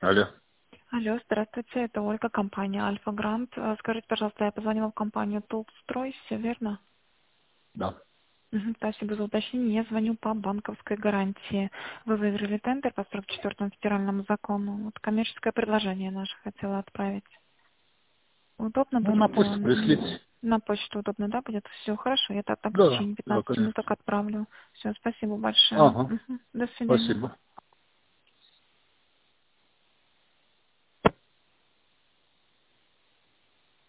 Алло. Алло, здравствуйте, это Ольга, компания Альфа Грант. Скажите, пожалуйста, я позвонила в компанию Толстрой, все верно? Да. Спасибо за уточнение. Я звоню по банковской гарантии. Вы выиграли тендер по 44-му федеральному закону. Вот коммерческое предложение наше хотела отправить. Удобно Ну, будет? на почту пришлите. На почту удобно, да, будет? Все, хорошо, я так в Да, течение да, 15 конечно. минуток отправлю. Все, спасибо большое. Ага, До свидания. спасибо.